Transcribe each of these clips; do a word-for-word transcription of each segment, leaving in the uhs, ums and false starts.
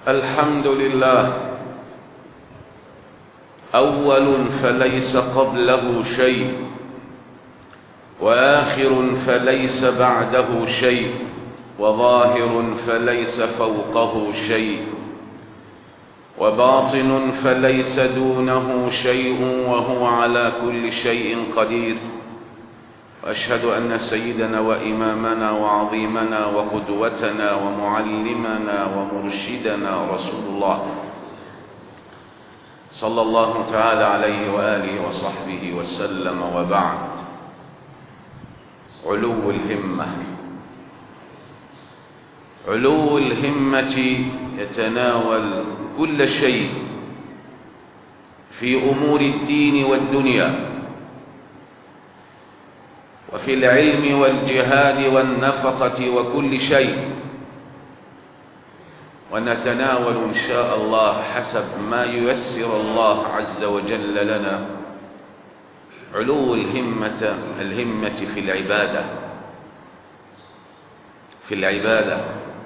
الحمد لله أول فليس قبله شيء، وآخر فليس بعده شيء، وظاهر فليس فوقه شيء، وباطن فليس دونه شيء، وهو على كل شيء قدير. وأشهد أن سيدنا وإمامنا وعظيمنا وقدوتنا ومعلمنا ومرشدنا رسول الله صلى الله تعالى عليه وآله وصحبه وسلم. وبعد، علو الهمة. علو الهمة يتناول كل شيء في أمور الدين والدنيا، وفي العلم والجهاد والنفقة وكل شيء. ونتناول إن شاء الله حسب ما ييسر الله عز وجل لنا علو الهمة الهمة في العبادة في العبادة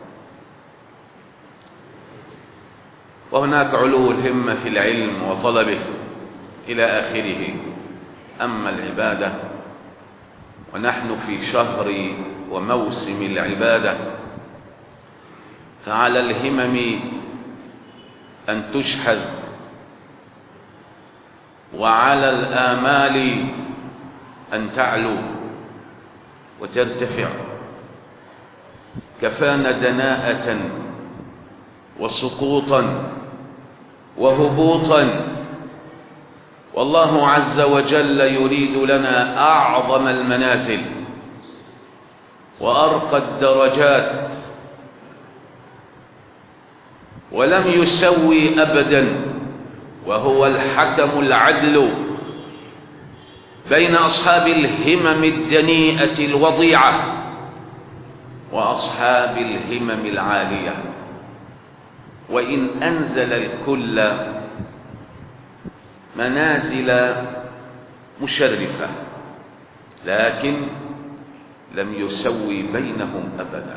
وهناك علو الهمة في العلم وطلبه إلى آخره. أما العبادة، ونحن في شهر وموسم العبادة، فعلى الهمم أن تشحذ، وعلى الآمال أن تعلو وترتفع. كفانا دناءة وسقوطا وهبوطا، والله عز وجل يريد لنا أعظم المنازل وأرقى الدرجات، ولم يسوي أبدا، وهو الحكم العدل بين أصحاب الهمم الدنيئة الوضيعة وأصحاب الهمم العالية. وإن أنزل الكل منازل مشرفة، لكن لم يسوي بينهم أبدا.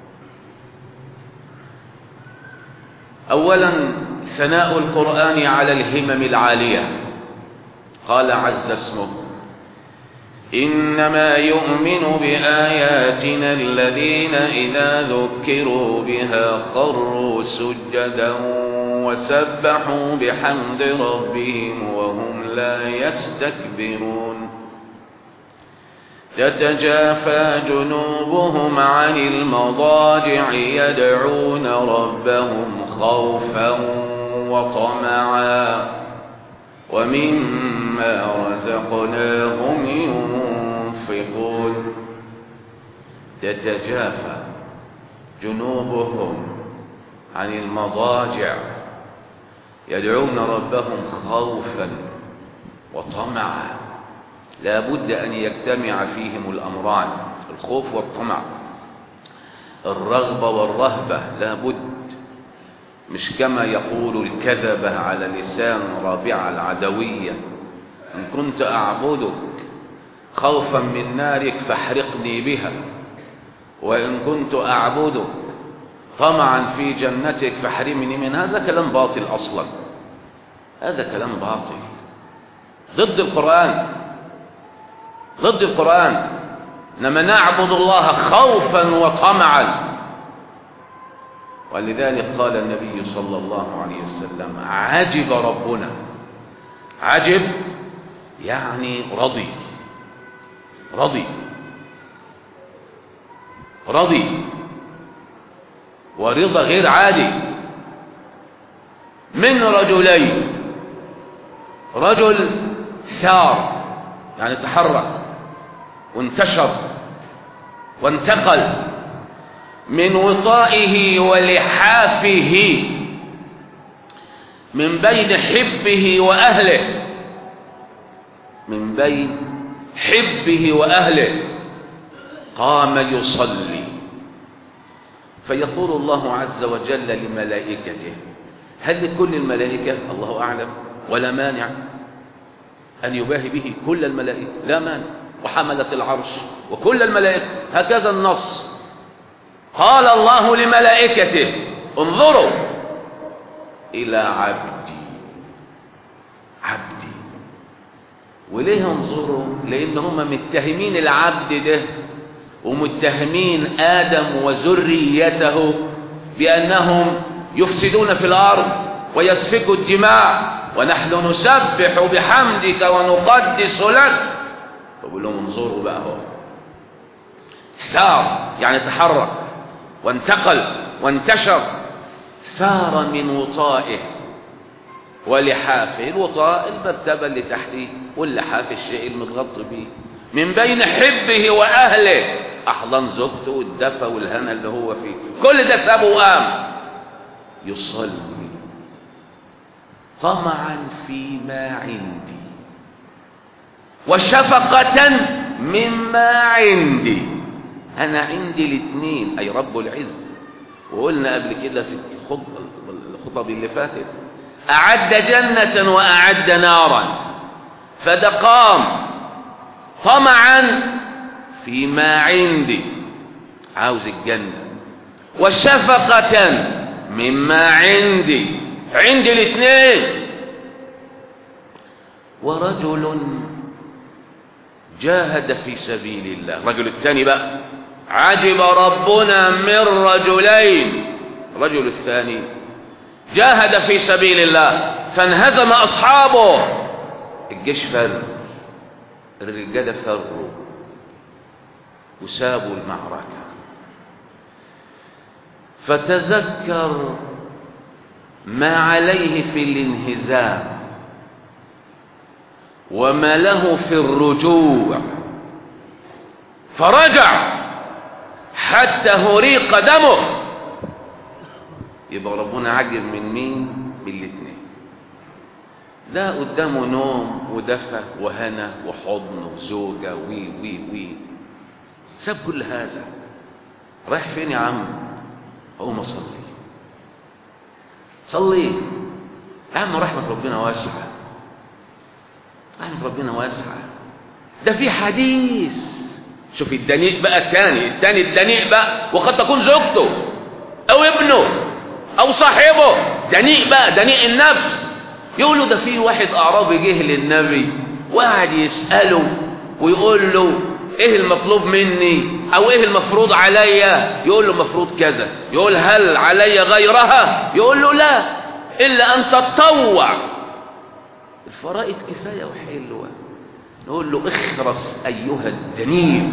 أولا، ثناء القرآن على الهمم العالية. قال عز اسمه: إنما يؤمن بآياتنا الذين إذا ذكروا بها خروا سجدا وسبحوا بحمد ربهم وهم لا يستكبرون. تتجافى جنوبهم عن المضاجع يدعون ربهم خوفا وطمعا ومما رزقناهم ينفقون. تتجافى جنوبهم عن المضاجع يدعون ربهم خوفا وطمعا. لا بد أن يجتمع فيهم الأمران، الخوف والطمع، الرغبة والرهبة، لا بد. مش كما يقول الكذبة على لسان رابعة العدوية: إن كنت أعبدك خوفا من نارك فاحرقني بها، وإن كنت أعبدك طمعا في جنتك فاحرمني من. هذا كلام باطل أصلا، هذا كلام باطل ضد القرآن، ضد القرآن. إنما نعبد الله خوفا وطمعا. ولذلك قال النبي صلى الله عليه وسلم: عجب ربنا. عجب يعني رضي، رضي رضي ورضا غير عادي من رجلين. رجل ثار يعني تحرك وانتشر وانتقل من وطائه ولحافه من بين حبه وأهله، من بين حبه وأهله، قام يصلي. فيقول الله عز وجل لملائكته: هل لكل الملائكة؟ الله أعلم، ولا مانع أن يباهي به كل الملائكة، لا مانع. وحملة العرش وكل الملائكة، هكذا النص. قال الله لملائكته: انظروا إلى عبدي. عبدي. وليه انظروا؟ لأن هم متهمين العبد ده ومتهمين آدم وذريته بأنهم يفسدون في الأرض ويسفكوا الدماء، ونحن نسبح بحمدك ونقدس لك. فقول لهم انظروا بقى، هو ثار يعني تحرك وانتقل وانتشر، ثار من وطائه ولحافه. الوطاء المرتبة اللي تحتيه، واللحاف الشيء المتغطي به، من بين حبه وأهله، أحضن زوجته والدفى والهنا اللي هو فيه، كل ده سابه وقام يصلي طمعا فيما عندي وشفقة مما عندي. أنا عندي الاثنين، أي رب العز. وقلنا قبل كده في الخطب اللي فاتت، أعد جنة وأعد نارا، فده قام طمعا فيما عندي، عاوز الجنة، وشفقة مما عندي، عندي الاثنين. ورجل جاهد في سبيل الله. الرجل الثاني بقى، عجب ربنا من رجلين. الرجل الثاني جاهد في سبيل الله فانهزم أصحابه، الجيش فر، الرجالة فروا وسابوا المعركة. فتذكر ما عليه في الانهزام وما له في الرجوع، فرجع حتى هريق دمه. يبقى ربنا عجب من مين؟ من الاثنين. لا قدامه نوم ودفى وهنا وحضن وزوجة وي وي وي، ساب كل هذا، رايح فين يا عم؟ قوم صلي صلي يا عم، رحمة ربنا واسعة، رحمة ربنا واسعة. ده في حديث، شوف الدنيء بقى الثاني، الثاني الدنيء بقى، وقد تكون زوجته او ابنه او صاحبه دنيء بقى، دنيء النفس. يقولوا ده في واحد اعرابي جه للنبي وقعد يسأله ويقول له ايه المطلوب مني او ايه المفروض عليا؟ يقول له مفروض كذا. يقول هل علي غيرها؟ يقول له لا، الا ان تتطوع، الفرائض كفاية وحلوة. نقول له اخرس ايها الدنيء،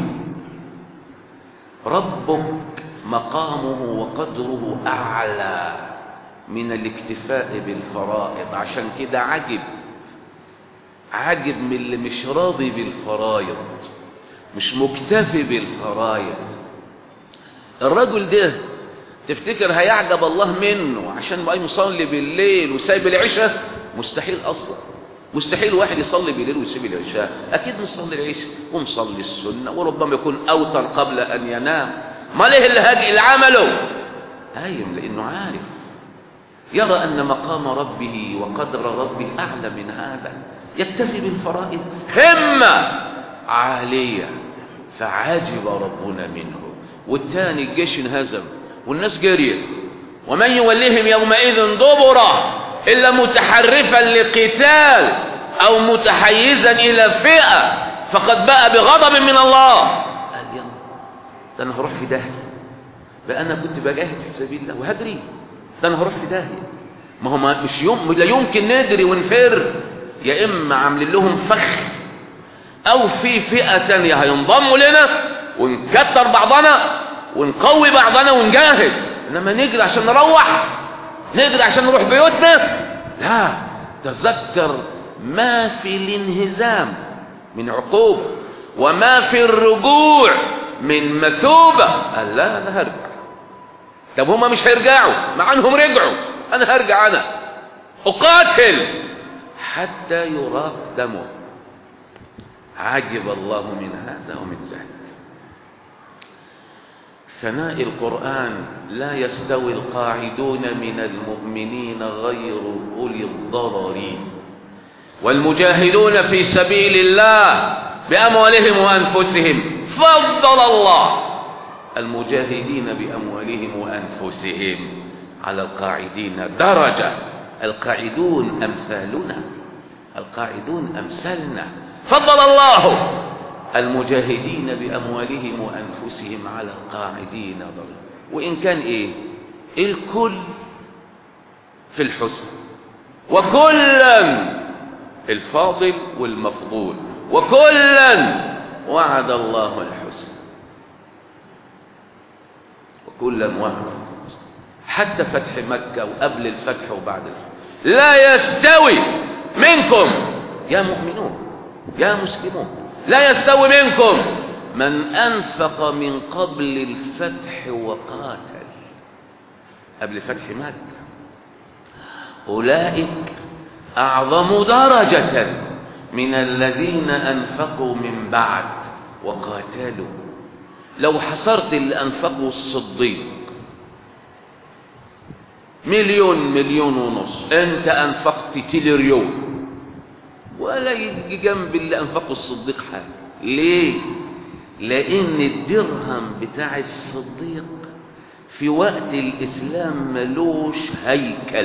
ربك مقامه وقدره اعلى من الاكتفاء بالفرائض. عشان كده عجب عجب من اللي مش راضي بالفرائض، مش مكتفي بالفرائض. الرجل ده تفتكر هيعجب الله منه عشان بقى يصلي بالليل وسايب العشاء؟ مستحيل اصلا، مستحيل واحد يصلي بالليل ويسيب العشاء. اكيد مصلي العشاء ومصلي السنه، وربما يكون اوتر قبل ان ينام. ما ليه اللي هاجي اللي عمله؟ هايم لانه عارف، يرى ان مقام ربه وقدر ربه اعلى من هذا، يكتفي بالفرائض همه عاليه، فعجب ربنا منه. والتاني الجيش انهزم والناس جريت. ومن يوليهم يومئذ دبره الا متحرفا لقتال او متحيزا الى فئه فقد باء بغضب من الله. قال يلا ده انا هروح في داهيه بقى، انا كنت بجاهد في سبيل الله وهجري، ده انا هروح في داهيه. ما هو مش يوم لا يمكن ندري ونفر، يا اما عاملين لهم فخ او في فئه ثانيه هينضموا لنا ونكتر بعضنا ونقوي بعضنا ونجاهد. انما نجري عشان نروح، نجري عشان نروح بيوتنا؟ لا، تذكر ما في الانهزام من عقوبه وما في الرجوع من مثوبه. قال لا انا هرجع. طب هما مش هيرجعوا مع انهم رجعوا، انا هرجع، انا اقاتل حتى يراق دمه. عجب الله من هذا ومن ذاك. ثناء القرآن: لا يستوي القاعدون من المؤمنين غير أولي الضرر والمجاهدون في سبيل الله بأموالهم وأنفسهم. فضل الله المجاهدين بأموالهم وأنفسهم على القاعدين درجة القاعدون أمثالنا، القاعدون أمثالنا. فضل الله المجاهدين بأموالهم وأنفسهم على القاعدين ضرب. وإن كان إيه الكل في الحسن، وكلا الفاضل والمفضول، وكلا وعد الله الحسن، وكلا وعد الحسن. حتى فتح مكة وقبل الفتح وبعد الفتح لا يستوي منكم يا مؤمنون يا مسلمون، لا يستوي منكم من أنفق من قبل الفتح وقاتل. قبل فتح مكة أولئك أعظم درجة من الذين أنفقوا من بعد وقاتلوا. لو حصرت اللي أنفقوا الصديق مليون مليون ونص، أنت أنفقت تريليون، ولا يجي جنب اللي أنفقوا الصديق حاجة. ليه؟ لأن الدرهم بتاع الصديق في وقت الإسلام ملوش هيكل،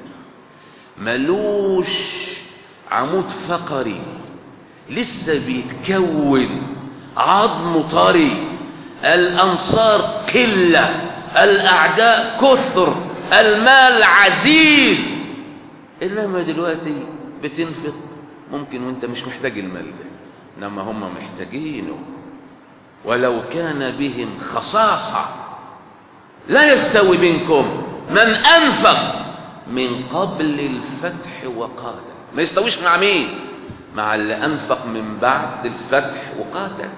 ملوش عمود فقري، لسه بيتكون، عظم طري، الأنصار قلة، الأعداء كثر، المال عزيز. إنما دلوقتي بتنفق ممكن وانت مش محتاج المال ده، إنما هم محتاجينه، ولو كان بهم خصاصة. لا يستوي منكم من أنفق من قبل الفتح وقاتل. ما يستويش مع مين؟ مع اللي أنفق من بعد الفتح وقاتل.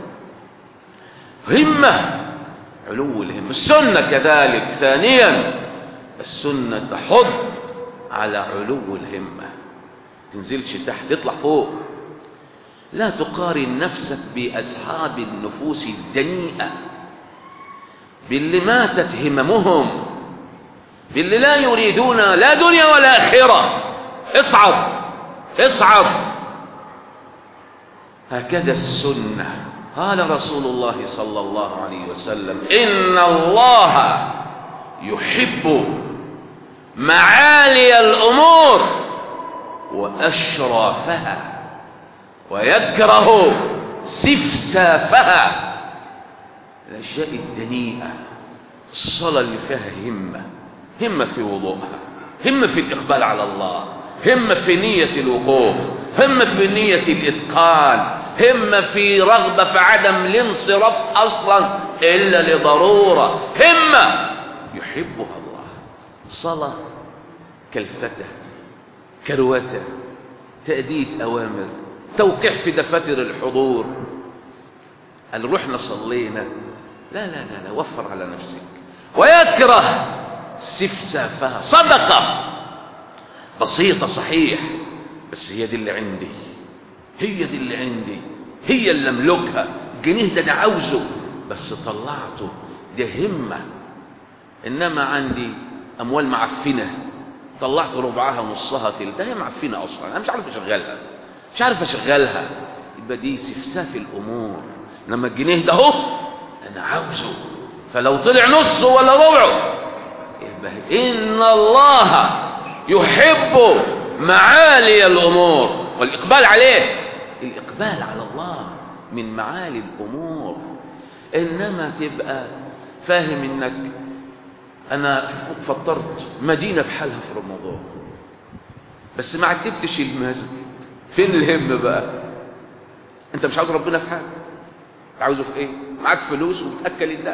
همة، علو الهمة. السنة كذلك. ثانيا السنة تحض على علو الهمة، تنزلش تحت، تطلع فوق. لا تقارن نفسك بأصحاب النفوس الدنيئة، باللي ماتت هممهم، باللي لا يريدون لا دنيا ولا آخرة. اصعد اصعد. هكذا السنة. قال رسول الله صلى الله عليه وسلم: إن الله يحب معالي الأمور وأشرافها ويكره سفسافها. الأشياء الدنيئة، الصلاة اللي فيها همة، همة في وضوءها، همة في الإقبال على الله، همة في نية الوقوف، همة في نية الإتقان، همة في رغبة في عدم الانصراف أصلا إلا لضرورة، همة يحبها الله. صلاة كالفتى، كروته، تأدية أوامر، توقيع في دفاتر الحضور. قال رحنا صلينا، لا لا لا لا، وفر على نفسك. ويكره سفسافها. صدقة بسيطة صحيح، بس هي دي اللي عندي، هي دي اللي عندي، هي اللي املكها. الجنيه ده انا عاوزه بس طلعته، ده همة. انما عندي اموال معفنة، طلعت ربعها نصها تلتها، هي معفنة اصلا، انا مش عارف اشغلها، مش عارف اشغلها، يبقى دي سفساف الامور. لما الجنيه ده اهو انا عاوزه، فلو طلع نصه ولا ربعه يبقى ان الله يحب معالي الامور والاقبال عليه. الاقبال على الله من معالي الامور. انما تبقى فاهم انك انا فطرت مدينة بحالها في رمضان بس ما عتبتش المسجد، فين الهم بقى؟ انت مش عاوز ربنا في حاجة، عاوزه في ايه؟ معاك فلوس وبتأكل الناس.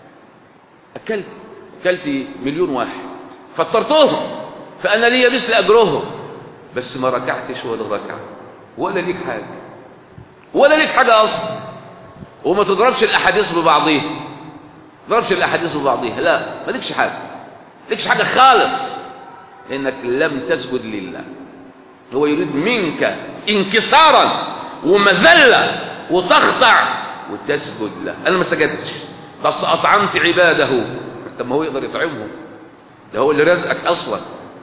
اكلت اكلت مليون واحد فطرتهم، فانا ليا مثل اجرهم، بس ما ركعتش ولا ركعه، ولا ليك حاجه، ولا ليك حاجه اصلا. وما تضربش الاحاديث ببعضيها، ما تضربش الاحاديث ببعضيها، لا ما ليكش حاجه، ما ليكش حاجه خالص، لانك لم تسجد لله. هو يريد منك انكسارا ومذله وتخضع وتسجد له. انا ما سجدتش بس اطعمت عباده. طب ما هو يقدر يطعمهم، ده هو اللي رزقك اصلا.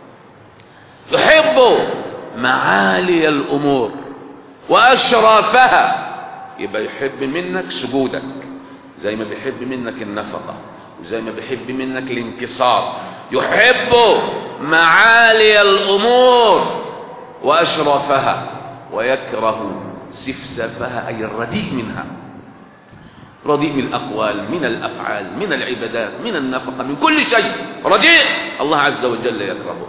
يحب معالي الامور واشرافها، يبقى يحب منك سجودك زي ما بيحب منك النفقه، وزي ما بيحب منك الانكسار. يحب معالي الأمور وأشرفها ويكره سفسفها، أي الرديء منها، رديء من الأقوال، من الأفعال، من العبادات، من النفقة، من كل شيء رديء الله عز وجل يكرهه.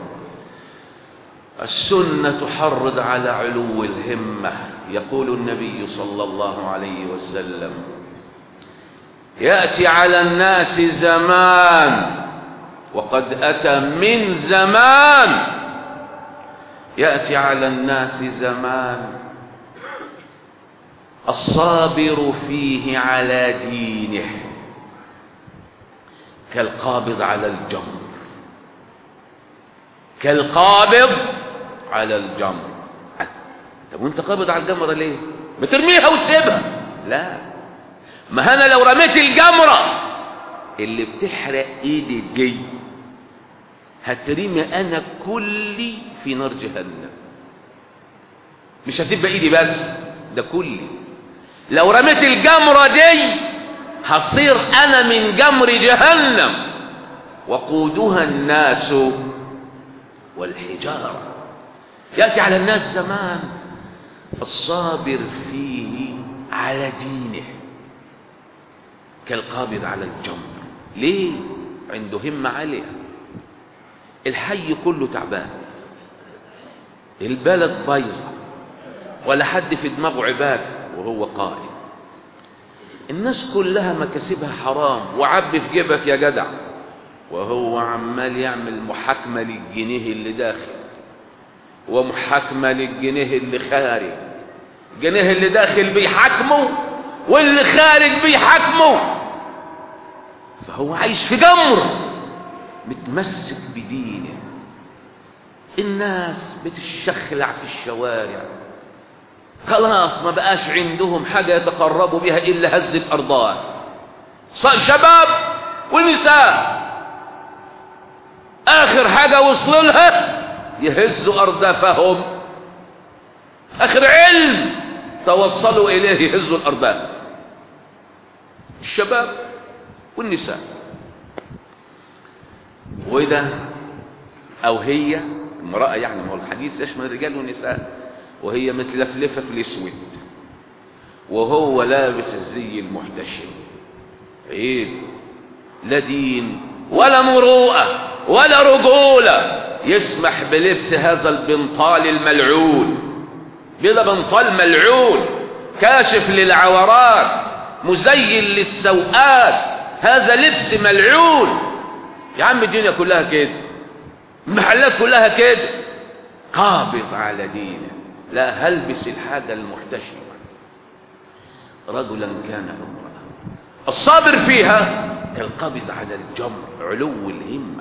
السنة تحرض على علو الهمة. يقول النبي صلى الله عليه وسلم: يأتي على الناس زمان، وقد أتى من زمان، يأتي على الناس زمان الصابر فيه على دينه كالقابض على الجمر، كالقابض على الجمر. طب وانت قابض على الجمرة ليه؟ بترميها وتسيبها؟ لا، ما انا لو رميت الجمرة اللي بتحرق ايدي دي هترمي انا كلي في نار جهنم، مش هتبقى ايدي بس، ده كلي. لو رميت الجمرة دي هصير انا من جمر جهنم وقودها الناس والحجارة. يأتي على الناس زمان الصابر فيه على دينه كالقابض على الجمر. ليه؟ عنده همة عالية. الحي كله تعبان، البلد بايظة، ولا حد في دماغه عبادة وهو قائم، الناس كلها مكاسبها حرام، وعبي في جيبك يا جدع، وهو عمال يعمل محاكمة للجنيه اللي داخل ومحاكمة للجنيه اللي خارج. الجنيه اللي داخل بيحاكمه واللي خارج بيحاكمه، فهو عايش في جمر متمسك بدينه. الناس بتشخلع في الشوارع، خلاص ما بقاش عندهم حاجة يتقربوا بها إلا هز الأرضات. شباب ونساء آخر حاجة وصلوا لها يهزوا أردافهم، آخر علم توصلوا إليه يهزوا الأرداف، الشباب والنساء. وده أو هي امرأة، يعني ما هو الحديث يشمل الرجال والنساء، وهي متلفلفة في الاسود وهو لابس الزي المحتشم، عيب، لا دين ولا مروءة ولا رجولة يسمح بلبس هذا البنطال الملعون. بلا بنطال ملعون كاشف للعورات مزين للسوءات، هذا لبس ملعون. يا عم الدنيا كلها كده، المحلات كلها كده. قابض على دينه، لا هلبس الحاجة المحتشمة رجلا كان أو امرأة. الصابر فيها كالقابض على الجمر، علو الهمة.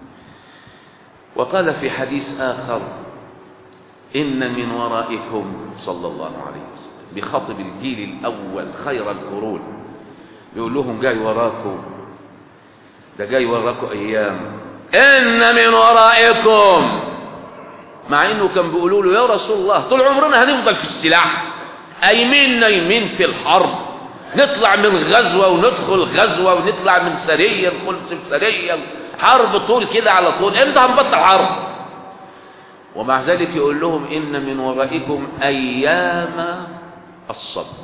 وقال في حديث آخر: إن من ورائكم، صلى الله عليه وسلم بخطب الجيل الأول خير القرون، يقول لهم جاي وراكم، ده جاي وراكم أيام، إن من ورائكم، مع إنه كان بيقولوا له يا رسول الله طول عمرنا هنفضل في السلاح، أيمين نايمين في الحرب، نطلع من غزوة وندخل غزوة ونطلع من سرية ندخل في سرية، حرب طول كده على طول، امتى هنبطل حرب؟ ومع ذلك يقول لهم إن من ورائكم أيام الصبر،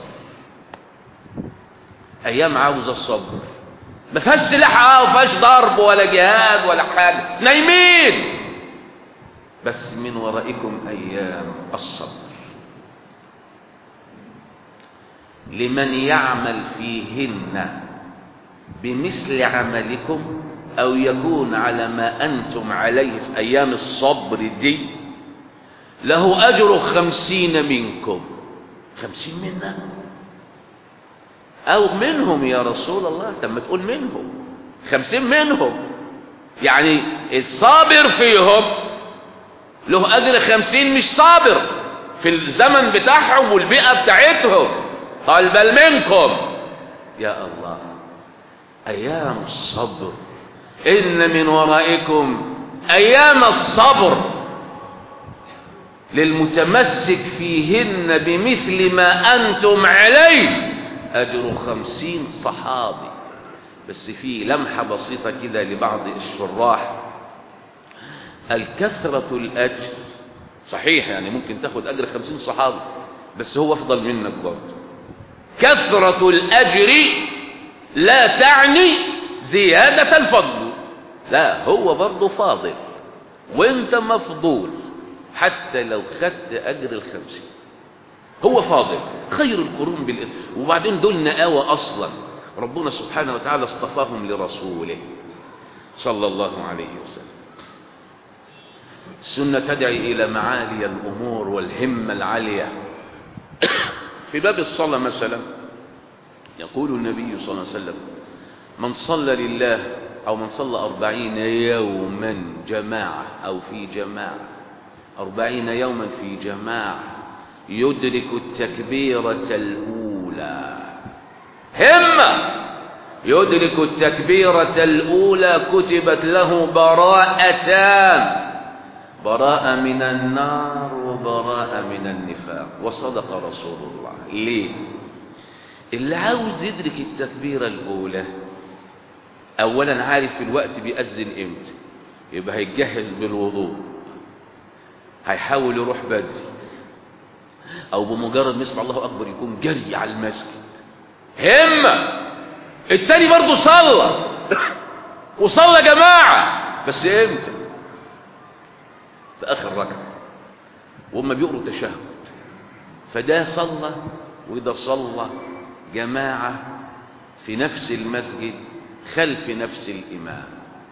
أيام عاوزة الصبر، ما فيهاش سلاح، اه ما فيهاش ضرب ولا جهاد ولا حاجة، نايمين، بس من ورائكم أيام الصبر لمن يعمل فيهن بمثل عملكم أو يكون على ما أنتم عليه في أيام الصبر دي له أجر خمسين منكم. خمسين منا أو منهم يا رسول الله؟ طب ما تقول منهم، خمسين منهم، يعني الصابر فيهم له أجر خمسين مش صابر في الزمن بتاعهم والبيئة بتاعتهم. قال بل منكم. يا الله، أيام الصبر، إن من ورائكم أيام الصبر للمتمسك فيهن بمثل ما أنتم عليه أجر خمسين صحابي. بس في لمحة بسيطة كده لبعض الشراح، الكثرة الأجر صحيح، يعني ممكن تاخد أجر خمسين صحابي بس هو أفضل منك برضه. كثرة الأجر لا تعني زيادة الفضل، لا، هو برضه فاضل وانت مفضول حتى لو خدت أجر الخمسين، هو فاضل. خير القرون بالإذن. وبعدين دول نقاوة أصلا، ربنا سبحانه وتعالى اصطفاهم لرسوله صلى الله عليه وسلم. السنة تدعي إلى معالي الأمور والهمة العالية. في باب الصلاة مثلا يقول النبي صلى الله عليه وسلم: من صلى لله أو من صلى أربعين يوما جماعة أو في جماعة، أربعين يوما في جماعة، يدرك التكبيرة الأولى، همة، يدرك التكبيرة الأولى كتبت له براءتان، براءة من النار وبراءة من النفاق. وصدق رسول الله. ليه؟ اللي عاوز يدرك التكبيرة الأولى أولا عارف الوقت بيأذن إمتى، يبقى هيتجهز بالوضوء، هيحاول يروح بدري، أو بمجرد ما يسمع الله أكبر يكون جري على المسجد، همة. التاني برضه صلى وصلى جماعة بس إمتى؟ في آخر ركعة وهم بيقروا تشهد. فده صلى وده صلى جماعة في نفس المسجد خلف نفس الإمام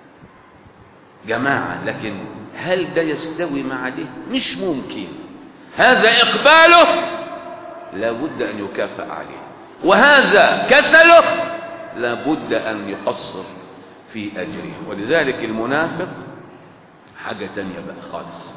جماعة، لكن هل ده يستوي مع ده؟ مش ممكن. هذا إقباله لابد أن يكافأ عليه، وهذا كسله لابد أن يقصر في أجره. ولذلك المنافق حاجة تانية بقى خالص.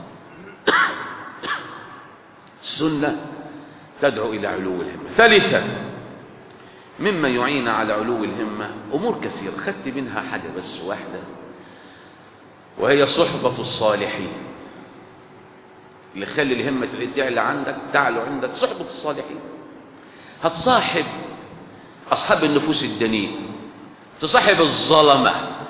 السنة تدعو إلى علو الهمة. ثالثا مما يعين على علو الهمة أمور كثيرة، خدت منها حاجة بس واحدة، وهي صحبة الصالحين. اللي خلي الهمة تعلى عندك تعلو عندك صحبة الصالحين. هتصاحب أصحاب النفوس الدنيئة، تصاحب الظلمة،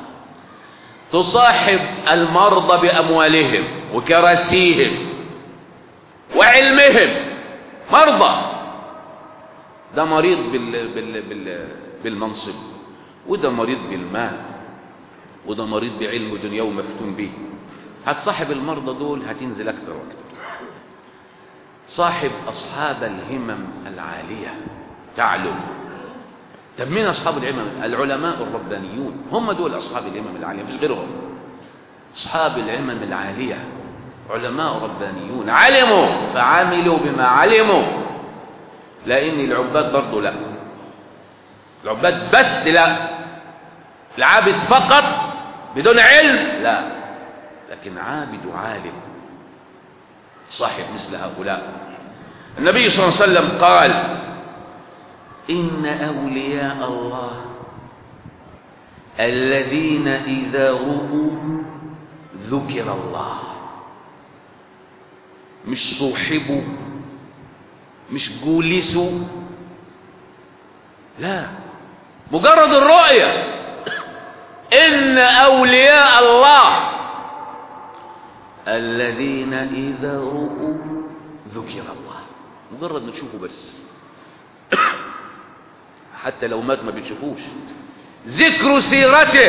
تصاحب المرضى بأموالهم وكراسيهم وعلمهم. مرضى، ده مريض بال... بال... بال... بالمنصب، وده مريض بالمال، وده مريض بعلم دنيا ومفتون به. هتصاحب المرضى دول هتنزل أكتر وأكتر. صاحب أصحاب الهمم العالية تعلو. طب مين أصحاب الهمم؟ العلماء الربانيون، هم دول أصحاب الهمم العالية مش غيرهم. أصحاب الهمم العالية علماء ربانيون، علموا فعملوا بما علموا. لأن العباد برضو لا، العباد بس لا، العابد فقط بدون علم لا، لكن عابد وعالم صاحب مثل هؤلاء. النبي صلى الله عليه وسلم قال: إن أولياء الله الذين إذا رؤوا ذكر الله. مش صوحبوا، مش جولسوا، لا، مجرد الرؤية. إن أولياء الله الذين إذا رؤوا ذكر الله. مجرد ما تشوفوا بس، حتى لو مات ما بتشوفوش، ذكر سيرته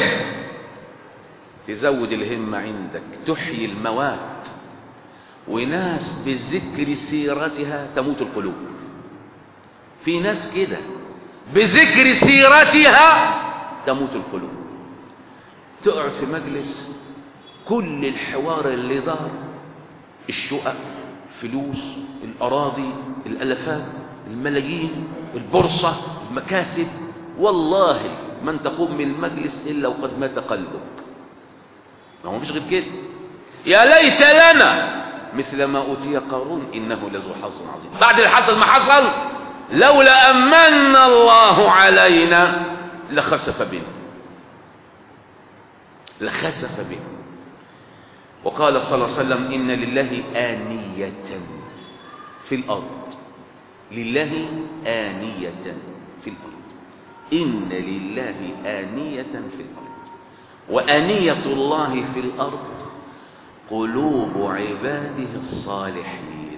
تزود الهمة عندك، تحيي الموات. وناس بذكر سيرتها تموت القلوب. في ناس كده بذكر سيرتها تموت القلوب. تقعد في مجلس كل الحوار اللي دار الشقق، فلوس، الأراضي، الألفات، الملايين، البورصة، المكاسب، والله من تقوم من المجلس إلا وقد مات قلبك. ما هو مش غير كده. يا ليت لنا مثل ما أوتي قارون إنه لذو حظ عظيم. بعد الحصل ما حصل، لولا أمن الله علينا لخسف بنا، لخسف بنا. وقال صلى الله عليه وسلم: إن لله آنية في الأرض، لله آنية في الأرض، إن لله آنية في الأرض. وآنية الله في الأرض قلوب عباده الصالحين،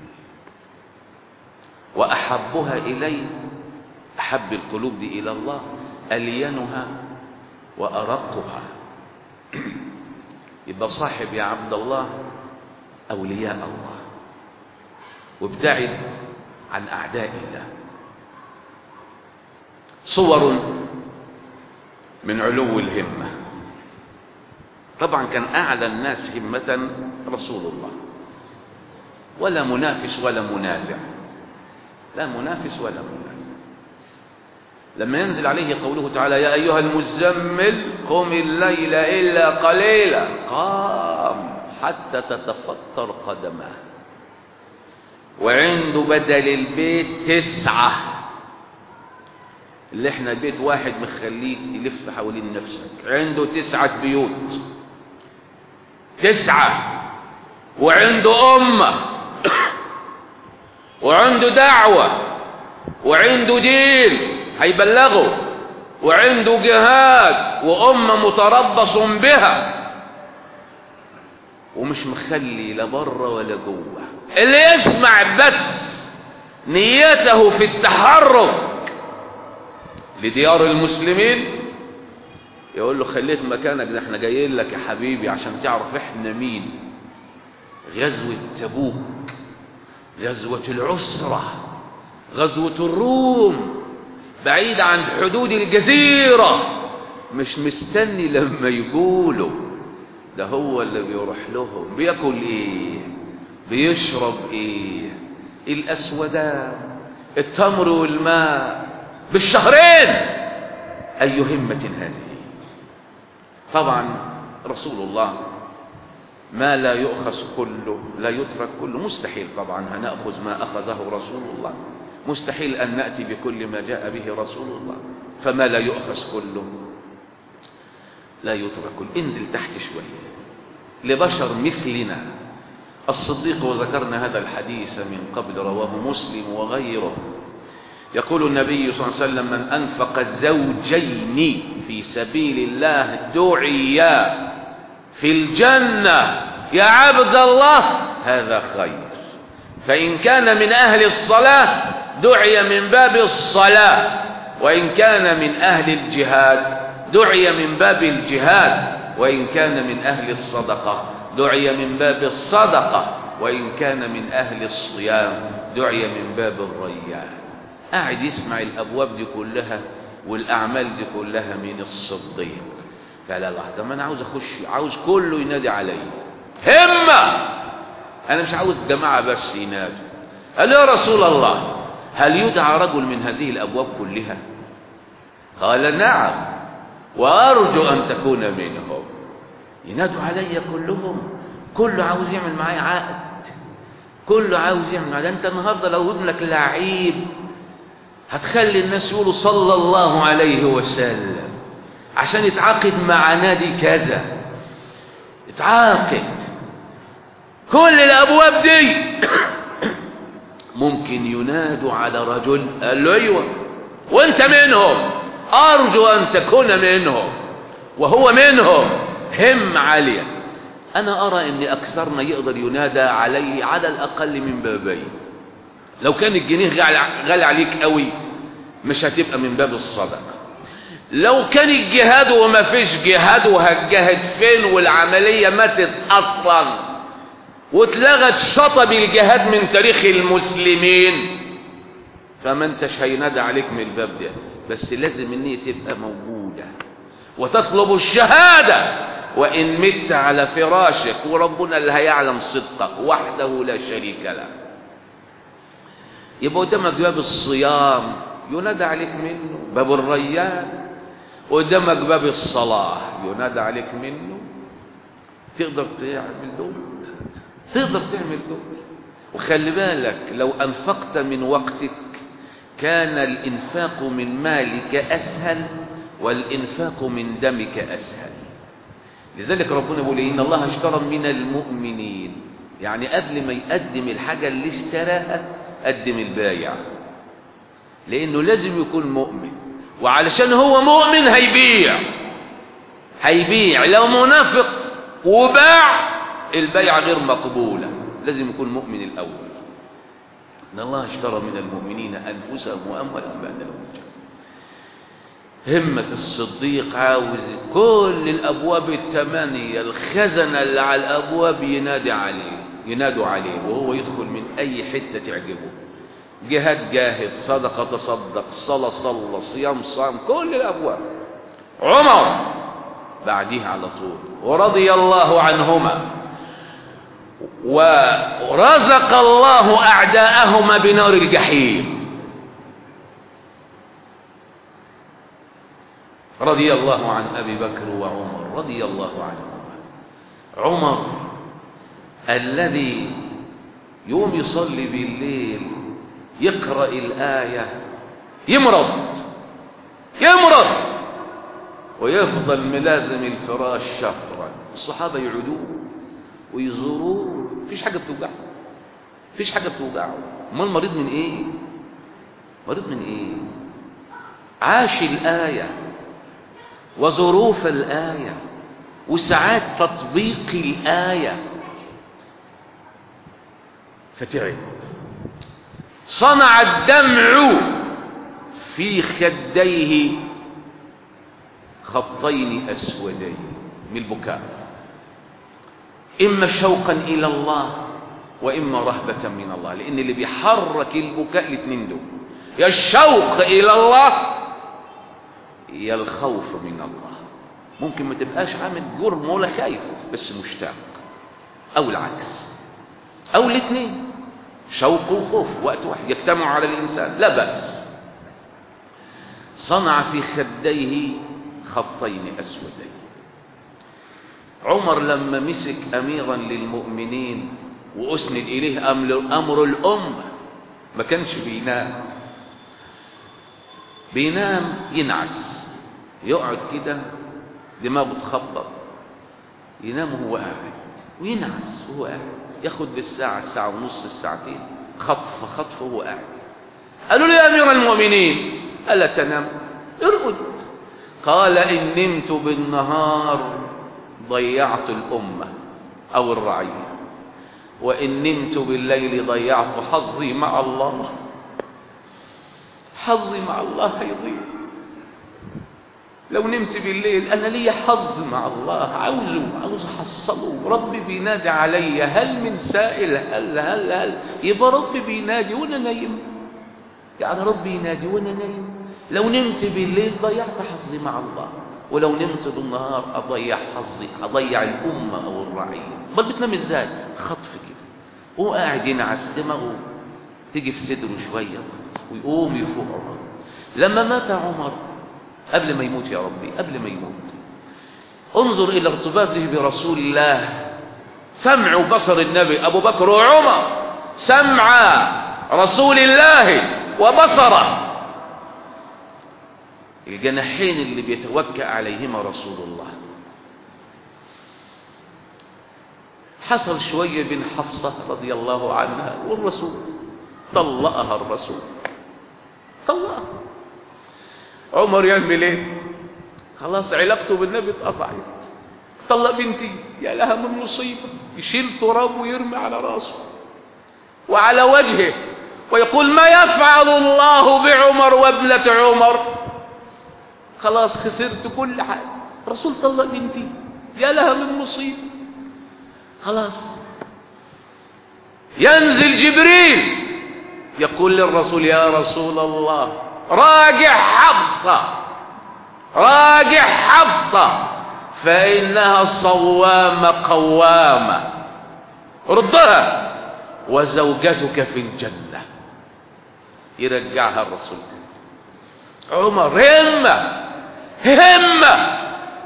وأحبها إليه، أحب القلوب دي إلى الله ألينها وأرقها. يبقى صاحب يا عبد الله أولياء الله، وابتعد عن أعداء الله. صور من علو الهمة. طبعا كان أعلى الناس همة رسول الله، ولا منافس ولا منازع، لا منافس ولا منازع. لما ينزل عليه قوله تعالى يا أيها المزمل قم الليل إلا قليلا، قام حتى تتفطر قدماه، وعنده بدل البيت تسعة، اللي احنا بيت واحد مخليك يلف حوالين نفسك، عنده تسعة بيوت، تسعة، وعنده أمة وعنده دعوة وعنده دين هيبلغه، وعنده جهاد وأمة متربص بها، ومش مخلي لا بره ولا جوه. اللي يسمع بس نيته في التحرك لديار المسلمين يقول له خليت مكانك، ده احنا جايين لك يا حبيبي عشان تعرف احنا مين. غزوة تبوك، غزوة العسرة، غزوة الروم، بعيد عن حدود الجزيرة، مش مستني لما يقولوا، ده هو اللي بيروح لهم. بياكل ايه؟ بيشرب ايه؟ الاسودان، التمر والماء بالشهرين. اي همة هذه! طبعا رسول الله ما لا يؤخذ كله لا يترك كله، مستحيل طبعا هنأخذ ما أخذه رسول الله، مستحيل أن نأتي بكل ما جاء به رسول الله، فما لا يؤخذ كله لا يترك كله. انزل تحت شوية لبشر مثلنا. الصديق، وذكرنا هذا الحديث من قبل، رواه مسلم وغيره، يقول النبي صلى الله عليه وسلم من أنفق الزوجين في سبيل الله دعي في الجنة يا عبد الله هذا خير. فإن كان من أهل الصلاة دعي من باب الصلاة، وإن كان من أهل الجهاد دعي من باب الجهاد، وإن كان من أهل الصدقة دعي من باب الصدقة، وإن كان من أهل الصيام دعي من باب الريان. قاعد يسمع الأبواب دي كلها والأعمال دي كلها من الصديق. قال لا ده ما أنا عاوز أخش، عاوز كله ينادي علي همة، أنا مش عاوز جماعة بس ينادوا. قال يا رسول الله هل يدعى رجل من هذه الأبواب كلها؟ قال نعم، وأرجو أن تكون منهم. ينادوا علي كلهم، كله عاوز يعمل معايا عقد، كله عاوز يعمل معايا. أنت النهاردة لو ابنك لعيب هتخلي الناس يقولوا صلى الله عليه وسلم عشان يتعاقد مع نادي كذا، يتعاقد. كل الأبواب دي ممكن ينادوا على رجل قال له ايوه وانت منهم، ارجو ان تكون منهم، وهو منهم. هم عالية. انا ارى ان اكثرنا يقدر ينادى عليه على الاقل من بابين. لو كان الجنيه غالي عليك قوي مش هتبقى من باب الصدقة. لو كان الجهاد وما فيش جهاد وهتجاهد فين والعملية ماتت اصلا واتلغت شطب الجهاد من تاريخ المسلمين، فما انتش هينادى عليك من الباب ده. بس لازم النية تبقى موجودة وتطلب الشهادة وإن مت على فراشك، وربنا اللي هيعلم صدقك وحده لا شريك له. يبقى قدامك باب الصيام ينادى عليك منه، باب الريان. قدامك باب الصلاة ينادى عليك منه. تقدر تعمل دول، تقدر تعمل دول. وخلي بالك لو أنفقت من وقتك كان الإنفاق من مالك أسهل والإنفاق من دمك أسهل. لذلك ربنا يقول إن الله اشترى من المؤمنين، يعني قبل ما يقدم الحاجة اللي اشتراها قدم البايع، لأنه لازم يكون مؤمن، وعلشان هو مؤمن هيبيع. هيبيع. لو منافق وباع البيعة غير مقبولة، لازم يكون مؤمن الأول. إن الله اشترى من المؤمنين أنفسهم وأموالهم بأن لهم الجنة. همة الصديق عاوز كل الأبواب الثمانية الخزنة اللي على الأبواب ينادي عليه، ينادوا عليه، وهو يدخل من أي حتة تعجبه. جهاد جاهد، صدقة تصدق، صلاة صلى، صيام صام، كل الأبواب. عمر بعديه على طول، ورضي الله عنهما، ورزق الله أعداءهما بنار الجحيم. رضي الله عن أبي بكر وعمر رضي الله عنهما. عمر الذي يوم يصلي بالليل يقرأ الآية يمرض يمرض ويفضل ملازم الفراش شهرا. الصحابة يعودوه ويزوروه، مفيش حاجة بتوجعه، مفيش حاجة بتوجعه. امال مريض من ايه؟ مريض من ايه؟ عاش الآية وظروف الآية وساعات تطبيق الآية فتعب. صنع الدمع في خديه خطين أسودين من البكاء، إما شوقا إلى الله وإما رهبة من الله، لأن اللي بيحرك البكاء الاثنين دول، يا الشوق إلى الله يا الخوف من الله. ممكن ما تبقاش عامل جرم ولا خايف، بس مشتاق، أو العكس، أو الاثنين، شوق وخوف وقت واحد يجتمع على الإنسان، لا بأس. صنع في خديه خطين أسودين. عمر لما مسك أميرا للمؤمنين وأسند إليه أمر الأمة ما كانش بينام، بينام ينعس، يقعد كده دماغه تخبط، ينام وهو قاعد وينعس وهو قاعد، ياخد بالساعة الساعة ونص الساعتين خطف خطف وهو قاعد. قالوا له يا أمير المؤمنين ألا تنام؟ ارقد. قال إن نمت بالنهار ضيعت الأمة أو الرعية، وإن نمت بالليل ضيعت حظي مع الله. حظي مع الله هيضيع لو نمت بالليل. أنا لي حظ مع الله عاوزه عاوز أحصله. ربي بينادي علي، هل من سائل؟ هل هل هل يبقى ربي بينادي وأنا نايم، يعني ربي ينادي وأنا نايم. لو نمت بالليل ضيعت حظي مع الله، ولو نمت بالنهار أضيع حظي، أضيع الأمة أو الرعية. بل بتنام إزاي؟ خطف كده، هو قاعد ينعس دماغه تيجي في صدره شوية ويقوم يفوق. عمر لما مات عمر قبل ما يموت، يا ربي قبل ما يموت، انظر إلى ارتباطه برسول الله. سمع وبصر النبي أبو بكر وعمر، سمع رسول الله وبصره، الجناحين اللي بيتوكأ عليهما رسول الله. حصل شوية بين حفصة رضي الله عنها والرسول، طلقها الرسول، طلقها. عمر يعمل ايه؟ خلاص علاقته بالنبي اتقطعت، طلق بنتي، يا لها من مصيبة. يشيل تراب ويرمي على راسه وعلى وجهه ويقول ما يفعل الله بعمر وابنة عمر؟ خلاص خسرت كل حاجة. الرسول طلق بنتي، يا لها من مصيبة. خلاص ينزل جبريل يقول للرسول يا رسول الله راجع حفصة، راجع حفصة فإنها صوامة قوامة، ردها وزوجتك في الجنة. يرجعها الرسول. عمر همة همة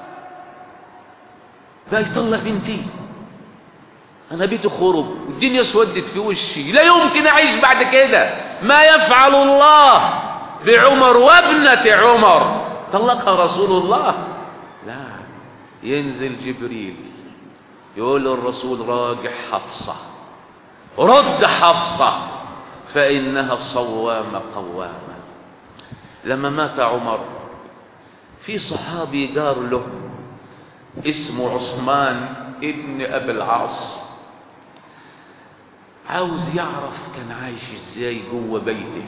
بقى يطلق بنتي، أنا بيتي خرب والدنيا اسودت في وشي، لا يمكن أعيش بعد كده. ما يفعل الله بعمر وابنة عمر؟ طلقها رسول الله؟ لا، ينزل جبريل يقول للرسول راجع حفصة، رد حفصة فإنها صوامة قوامة. لما مات عمر في صحابي جار له اسمه عثمان ابن أبي العاص عاوز يعرف كان عايش ازاي جوه بيته.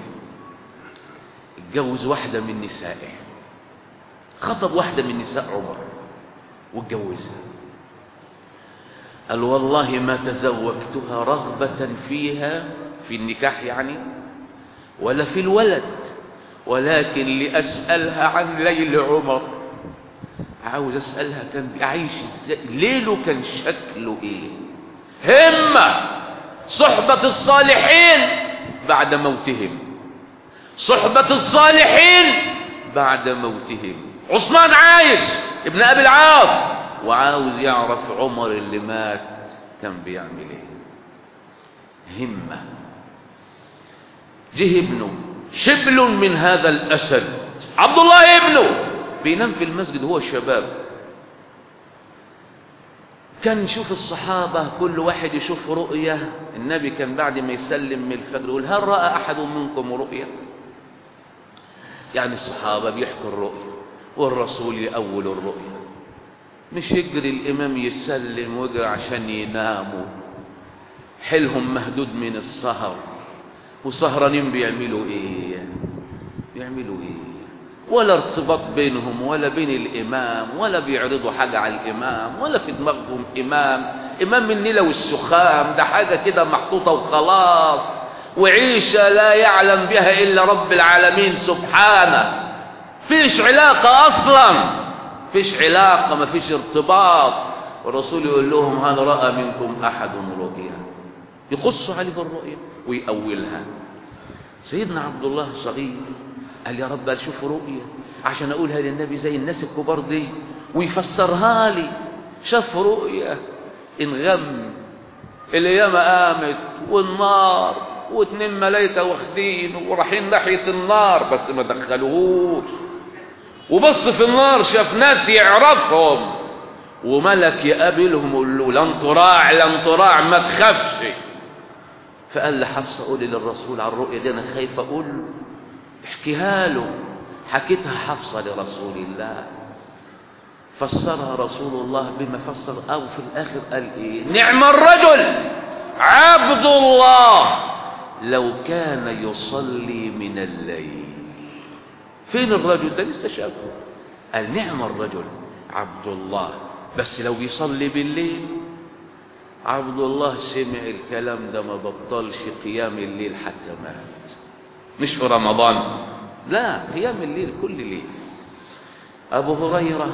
اتجوز واحدة من نسائه، خطب واحدة من نساء عمر واتجوزها. قال والله ما تزوجتها رغبة فيها، في النكاح يعني، ولا في الولد، ولكن لأسألها عن ليل عمر. عاوز أسألها كان عايش ازاي، ليله كان شكله ايه. همة صحبة الصالحين بعد موتهم، صحبة الصالحين بعد موتهم. عثمان عايش ابن أبي العاص وعاوز يعرف عمر اللي مات كان بيعمل ايه. همة. جه ابنه شبل من هذا الأسد، عبد الله ابنه، بينام في المسجد هو الشباب. كان يشوف الصحابة كل واحد يشوف رؤية. النبي كان بعد ما يسلم من الفجر يقول هل رأى أحد منكم رؤية؟ يعني الصحابة بيحكوا الرؤية والرسول يأول الرؤية، مش يجري الإمام يسلم ويجري عشان يناموا. حيلهم مهدود من السهر، وسهرانين بيعملوا ايه؟ بيعملوا ايه؟ ولا ارتباط بينهم ولا بين الإمام، ولا بيعرضوا حاجة على الإمام، ولا في دماغهم إمام. إمام من النيلة والسخام، ده حاجة كده محطوطة وخلاص، وعيشة لا يعلم بها إلا رب العالمين سبحانه. فيش علاقة أصلا، فيش علاقة، ما فيش ارتباط. والرسول يقول لهم هل رأى منكم أحد رؤيا؟ يقص عليه الرؤيا ويأولها. سيدنا عبد الله صغير قال يا رب أشوف رؤيا عشان أقولها للنبي زي الناس الكبار دي ويفسرها لي. شاف رؤيا انغم، القيامة قامت والنار واتنين ملايكة واخدين ورايحين ناحية النار بس ما دخلوهوش. وبص في النار شاف ناس يعرفهم وملك يقابلهم يقول له لن تراع لن تراع ما تخافش. فقال لحفصة قولي للرسول على الرؤيا دي، انا خايف اقول له. احكيها له. حكيتها حفصة لرسول الله، فسرها رسول الله بما فسر، او في الاخر قال ايه؟ نعم الرجل عبد الله لو كان يصلي من الليل. فين الرجل ده؟ لسه شافه. قال نعم الرجل عبد الله، بس لو بيصلي بالليل. عبد الله سمع الكلام ده ما بطلش قيام الليل حتى مات. مش في رمضان، لا، قيام الليل كل ليل. أبو هريرة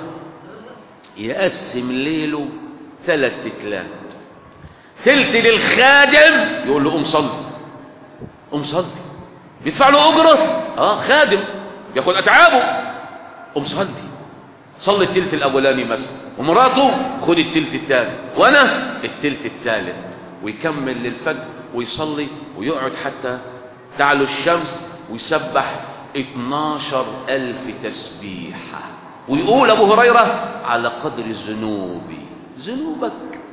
يقسم ليله ثلاث تكلات، تلت للخادم يقول له قوم صلي، قوم صلي، بيدفع له أجرة، اه خادم ياخد أتعابه، قوم صلي، صلي التلت الأولاني مثلا، ومراته خد التلت الثاني، وأنا التلت الثالث، ويكمل للفجر ويصلي ويقعد حتى تعلو الشمس ويسبح اتناشر ألف تسبيحة. ويقول أبو هريرة على قدر ذنوبي. ذنوبك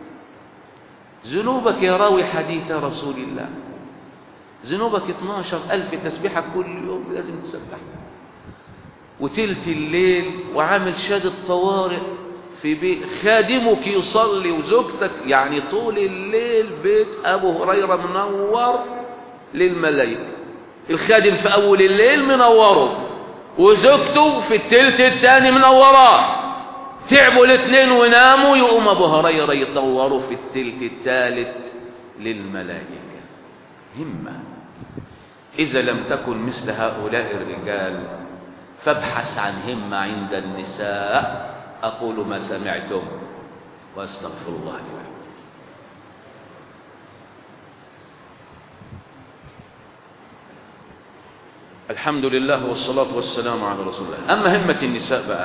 ذنوبك يا راوي حديث رسول الله، ذنوبك اتناشر ألف تسبيحة كل يوم لازم تسبح. وتلت الليل وعامل شهادة طوارئ في بيت خادمك يصلي وزوجتك، يعني طول الليل بيت أبو هريرة منور للملائكة. الخادم في أول الليل منوره، وزوجته في التلت الثاني منوراه. تعبوا الاثنين وناموا، يقوم أبو هريرة يطوروا في التلت الثالث للملائكة. همة. إذا لم تكن مثل هؤلاء الرجال فابحث عن همة عند النساء. أقول ما سمعتم وأستغفر الله لي ولكم. الحمد لله والصلاة والسلام على رسول الله. أما همة النساء بقى،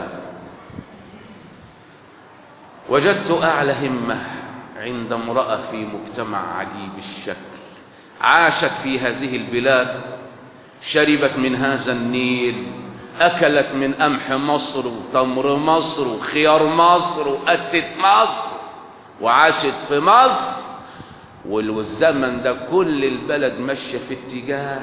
وجدت أعلى همة عند امرأة في مجتمع عجيب الشكل، عاشت في هذه البلاد، شربت من هذا النيل، أكلت من قمح مصر وتمر مصر وخيار مصر وقتت مصر، وعاشت في مصر. والزمن ده كل البلد ماشية في اتجاه،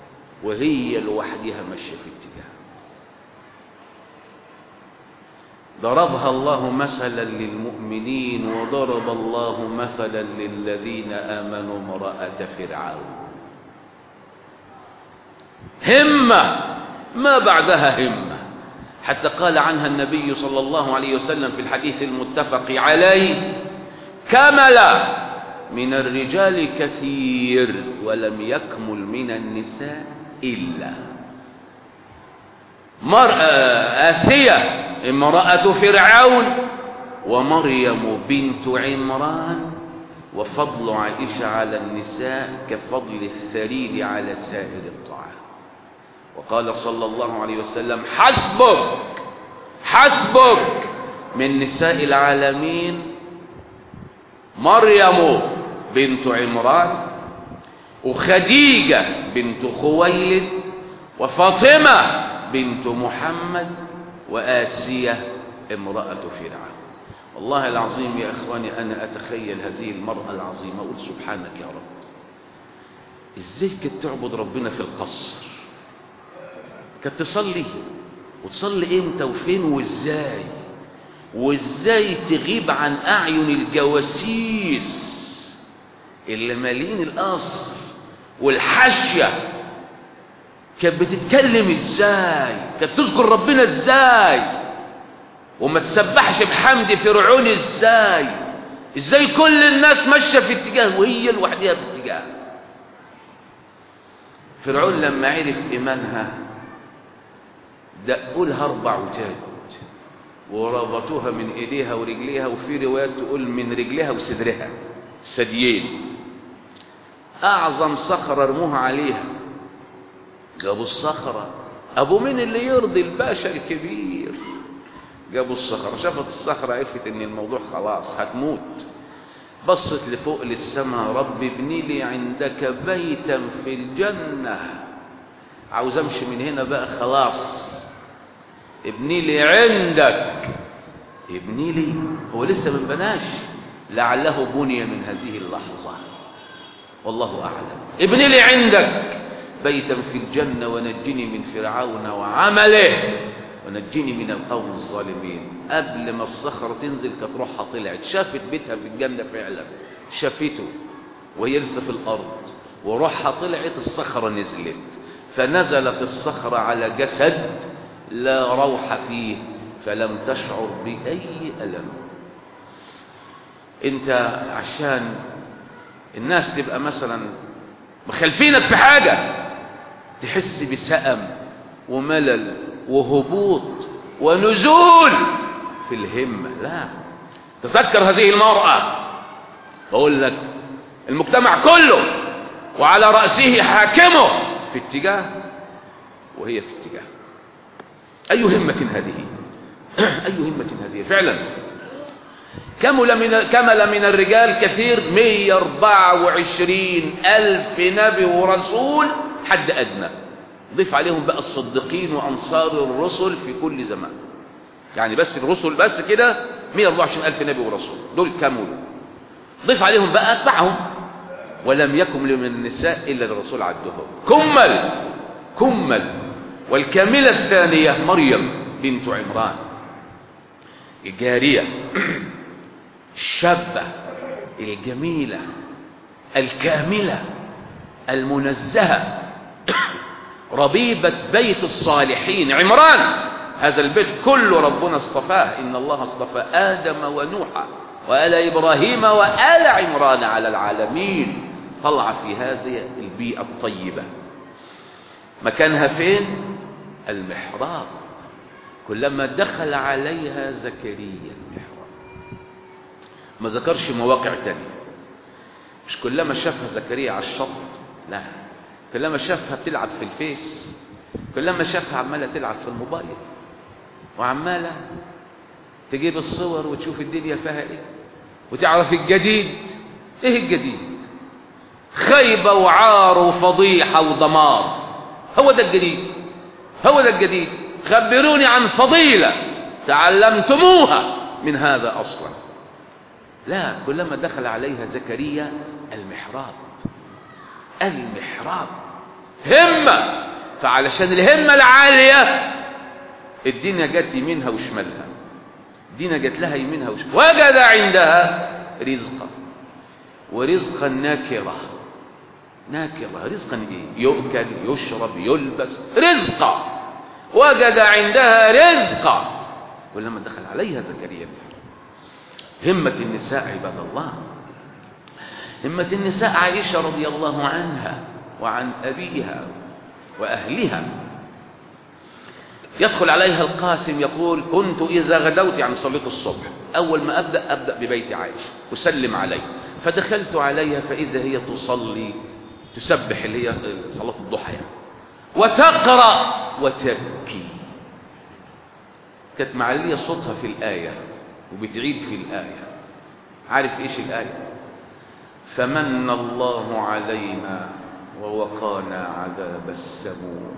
وهي لوحدها ماشية في اتجاه. ضربها الله مثلا للمؤمنين وضرب الله مثلا للذين آمنوا امرأة فرعون. همة ما بعدها همة، حتى قال عنها النبي صلى الله عليه وسلم في الحديث المتفق عليه: كمل من الرجال كثير ولم يكمل من النساء إلا مرأة آسية امرأة فرعون ومريم بنت عمران، وفضل عائشة على النساء كفضل الثريد على سائر الطعام. وقال صلى الله عليه وسلم: حسبك حسبك من نساء العالمين مريم بنت عمران وخديجة بنت خويلد وفاطمة بنت محمد وآسية امرأة فرعون. والله العظيم يا إخواني أنا أتخيل هذه المرأة العظيمة أقول سبحانك يا رب، إزاي كنت تعبد ربنا في القصر؟ كنت تصلي وتصلي إمتى وفين وإزاي؟ وإزاي تغيب عن أعين الجواسيس اللي مالين القصر والحاشية؟ كانت بتتكلم إزاي؟ كانت تذكر ربنا إزاي؟ وما تسبحش بحمد فرعون إزاي؟ إزاي كل الناس ماشية في اتجاه وهي لوحدها في اتجاه؟ فرعون لما عرف إيمانها دقوا لها أربع وتاد وربطوها من إيديها ورجليها، وفي روايات تقول من رجليها وصدرها، ثديين. أعظم صخرة رموها عليها، جابوا الصخرة. أبو مين اللي يرضي الباشا الكبير؟ جابوا الصخرة. شافت الصخرة عرفت إن الموضوع خلاص هتموت. بصت لفوق للسماء: رب ابني لي عندك بيتا في الجنة. عاوز امشي من هنا بقى خلاص، ابني لي عندك. ابني لي، هو لسه ما بناش، لعله بني من هذه اللحظة، والله أعلم. ابني لي عندك بيتا في الجنة ونجني من فرعون وعمله ونجني من القوم الظالمين. قبل ما الصخرة تنزل كانت روحها طلعت، شافت بيتها في الجنة فعلا، شافته وهي لسه في الأرض، وروحها طلعت، الصخرة نزلت، فنزلت الصخرة على جسد لا روح فيه، فلم تشعر بأي ألم. انت عشان الناس تبقى مثلا مخالفينك في حاجة تحس بسأم وملل وهبوط ونزول في الهمة، لا. تذكر هذه المرأة، بقول لك المجتمع كله وعلى رأسه حاكمه في اتجاه وهي في اتجاه. أي همة هذه، أي همة هذه فعلا. كمل من, كمل من الرجال كثير، مئة وأربعة وعشرين ألف نبي ورسول حد أدنى، ضيف عليهم بقى الصديقين وأنصار الرسل في كل زمان، يعني بس الرسل بس كده مئة وأربعة وعشرين ألف نبي ورسول، دول كملوا. ضيف عليهم بقى أتبعهم، ولم يكمل من النساء إلا الرسول عدهم. كمل كمل. والكاملة الثانية مريم بنت عمران، الجارية الشابة الجميلة الكاملة المنزهة، ربيبة بيت الصالحين. عمران هذا البيت كله ربنا اصطفاه، إن الله اصطفى آدم ونوحا وآل إبراهيم وآل عمران على العالمين. طلع في هذه البيئة الطيبة. مكانها فين؟ المحراب. كلما دخل عليها زكريا المحراب، ما ذكرش مواقع تانية. مش كلما شافها زكريا على الشط، لا، كلما شافها بتلعب في الفيس، كلما شافها عمالة تلعب في الموبايل، وعمالة تجيب الصور وتشوف الدنيا فيها ايه، وتعرف الجديد. ايه الجديد؟ خيبة وعار وفضيحة ودمار. هو ده الجديد، هو ده الجديد. خبروني عن فضيلة تعلمتموها من هذا أصلا. لا، كلما دخل عليها زكريا المحراب، المحراب همة. فعلشان الهمة العالية الدنيا جت يمينها وشمالها، دينا جت لها يمينها وش وجد عندها رزقا، ورزقا نكرة. نكرة رزقا ايه؟ يؤكل يشرب يلبس، رزقا. وجد عندها رزقا. ولما دخل عليها زكريا همة النساء عباد الله، همة النساء عائشة رضي الله عنها وعن أبيها وأهلها. يدخل عليها القاسم يقول كنت إذا غدوت، يعني صليت الصبح، أول ما أبدأ أبدأ ببيت عائشة أسلم عليه، فدخلت عليها فإذا هي تصلي تسبح اللي هي صلاة الضحى يعني، وتقرأ وتبكي. كانت معلية صوتها في الآية وبتعيد في الآية. عارف إيش الآية؟ فمن الله علينا ووقانا عذاب السموم.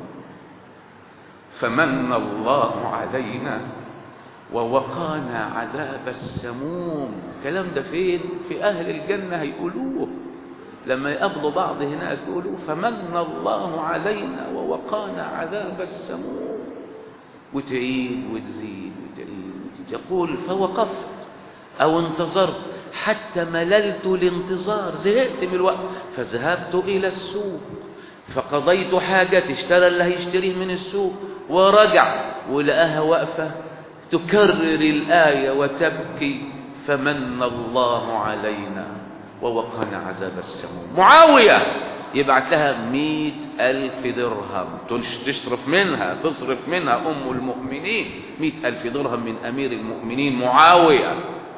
فمن الله علينا ووقانا عذاب السموم. الكلام ده فين؟ في أهل الجنة هيقولوه لما يقابلوا بعض هناك، يقولوا فمن الله علينا ووقانا عذاب السموم. وتعيد وتزيد وتعيد وتزيد. يقول فوقفت أو انتظرت حتى مللت الانتظار، زهقت من الوقت، فذهبت إلى السوق فقضيت حاجتي، اشترى اللي هيشتريه من السوق ورجع ولقاها واقفة تكرر الآية وتبكي فمن الله علينا ووقانا عذاب السموم. معاوية يبعت لها مئة ألف درهم تشرف منها تصرف منها أم المؤمنين، مئة ألف درهم من أمير المؤمنين معاوية،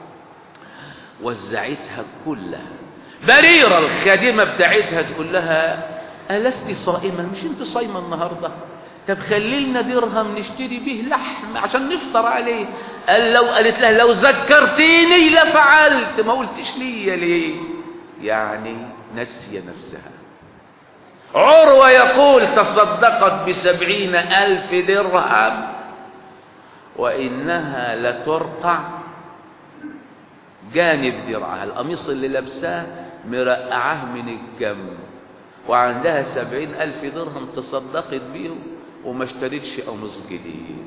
وزعتها كلها. بريرة الخادمة بتاعتها تقول لها ألست صائمة؟ مش انت صايمة النهاردة؟ طب خلي لنا درهم نشتري به لحم عشان نفطر عليه. قال لو قالت لها لو ذكرتيني لفعلت، ما قلتش لي ليه؟ يعني نسي نفسها. عروة يقول تصدقت بسبعين ألف درهم وإنها لترقع جانب درعها، القميص اللي لابساه مرقعاه من الجنب، وعندها سبعين ألف درهم تصدقت بيهم وما اشتريتش قميص جديد.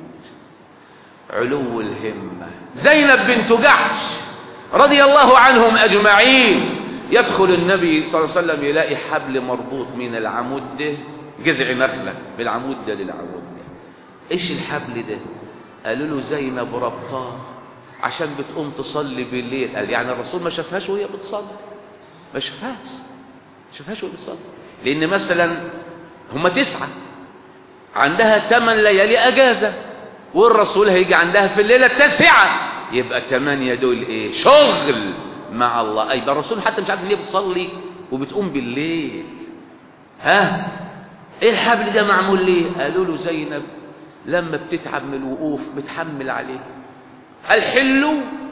علو الهمة. زينب بنت جحش رضي الله عنهم أجمعين، يدخل النبي صلى الله عليه وسلم يلاقي حبل مربوط من العمود ده، جذع نخلة بالعمود ده للعمود ده. ايش الحبل ده؟ قالوا له زينب ربطاه عشان بتقوم تصلي بالليل. قال يعني الرسول ما شافهاش وهي بتصلي؟ ما شافهاش ما شافهاش وهي بتصلي، لان مثلا هم تسعة عندها ثمان ليالي اجازة، والرسول هيجي عندها في الليلة التاسعة، يبقى ثمانية دول ايه؟ شغل مع الله. اي الرسول حتى مش عارف ليه بتصلي وبتقوم بالليل. ها ايه الحبل ده معمول ليه؟ قالوا له زينب لما بتتعب من الوقوف بتحمل عليه. الحل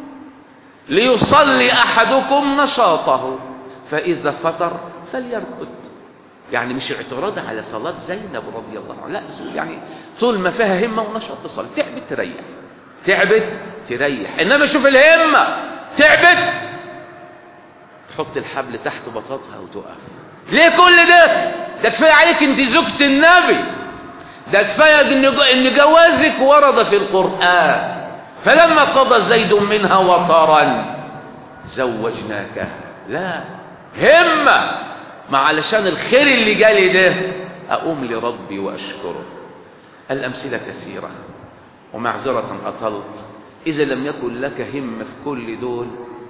ليصلي احدكم نشاطه فاذا فطر فليرقد. يعني مش اعتراض على صلاة زينب رضي الله عنها، لا، يعني طول ما فيها همة ونشاط تصلي، تعبت تريح، تعبت تريح. انما شوف الهمة، تعبت تحط الحبل تحت بطاطها وتقف. ليه كل ده؟ ده كفايه عليك انت زوجة النبي، ده كفايه ان جوازك ورد في القرآن. فلما قضى زيد منها وطرا زوجناك. لا، همة، ما علشان الخير اللي جالي ده اقوم لربي واشكره. الامثله كثيره ومعذره اطلت. اذا لم يكن لك همه في كل دول،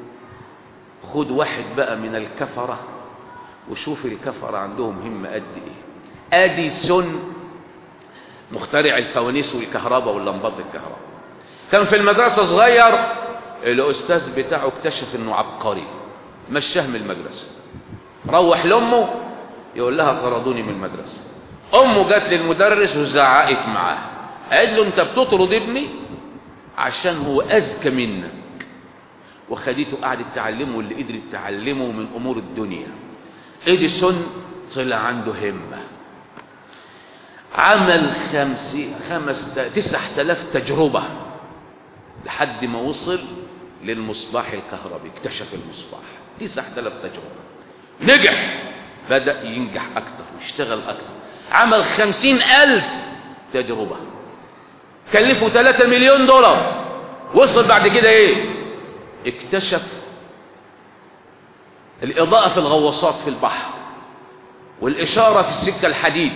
خد واحد بقى من الكفره وشوف الكفره عندهم همه قد ايه. اديسون مخترع الفوانيس والكهرباء واللمبات الكهرباء، كان في المدرسه صغير، الاستاذ بتاعه اكتشف انه عبقري، مشاه من المدرسه، روح لامه يقول لها طردوني من المدرسه. امه جت للمدرس وزعقت معاه، قالت له انت بتطرد ابني عشان هو اذكى منك، وخديته قعدت تعلمه اللي قدرت تعلمه من امور الدنيا. اديسون طلع عنده همه، عمل خمسين خمس تسعة آلاف تجربه لحد ما وصل للمصباح الكهربي، اكتشف المصباح. تسعة آلاف تجربه، نجح، بدأ ينجح أكتر ويشتغل أكتر. عمل خمسين ألف تجربة، كلفه ثلاثة مليون دولار وصل بعد كده ايه؟ اكتشف الإضاءة في الغواصات في البحر، والإشارة في السكة الحديد،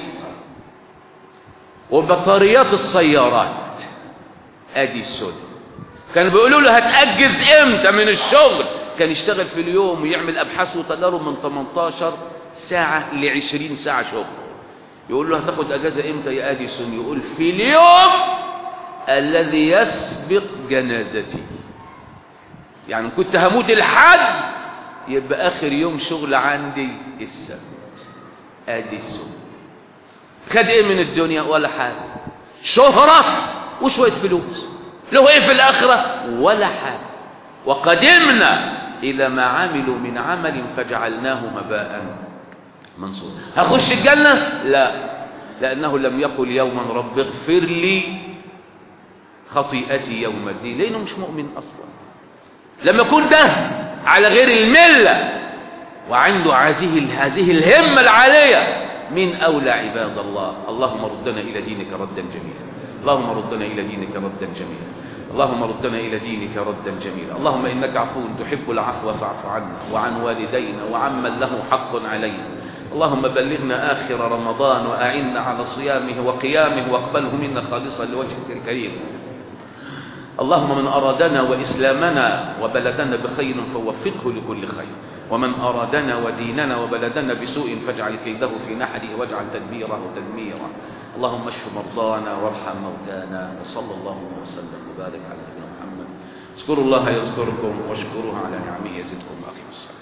وبطاريات السيارات. اديسون كانوا بيقولوا له هتأجز امتى من الشغل؟ كان يشتغل في اليوم ويعمل ابحاث وتجارب من ثمانية عشر ساعة ل عشرين ساعة شغل. يقول له هتاخد اجازة امتى يا اديسون؟ يقول في اليوم الذي يسبق جنازتي. يعني كنت هموت الحد، يبقى اخر يوم شغل عندي السبت. اديسون خد ايه من الدنيا؟ ولا حاجة. شهرة وشوية فلوس. له ايه في الاخرة؟ ولا حاجة. وقدمنا الى ما عملوا من عمل فجعلناه هباء منصورا. هخش الجنة؟ لا، لانه لم يقل يوما رب اغفر لي خطيئتي يوم الدين، لانه مش مؤمن اصلا. لما يكون ده على غير الملة وعنده هذه هذه الهمة العالية، من أولى عباد الله. اللهم ردنا إلى دينك ردا جميلا، اللهم ردنا إلى دينك ردا جميلا، اللهم ردنا إلى دينك ردا جميلا. اللهم إنك عفو تحب العفو فاعف عنا وعن والدينا وعمن له حق علينا. اللهم بلغنا آخر رمضان وأعنا على صيامه وقيامه، واقبله منا خالصا لوجهك الكريم. اللهم من أرادنا وإسلامنا وبلدنا بخير فوفقه لكل خير، ومن أرادنا وديننا وبلدنا بسوء فاجعل كيده في نحره واجعل تدبيره تدميرا. اللهم اشف مرضانا وارحم موتانا، وصلى الله وسلم وبارك على نبينا محمد. اذكروا الله يذكركم واشكروه على نعمه يزدكم. أقيموا الصلاة.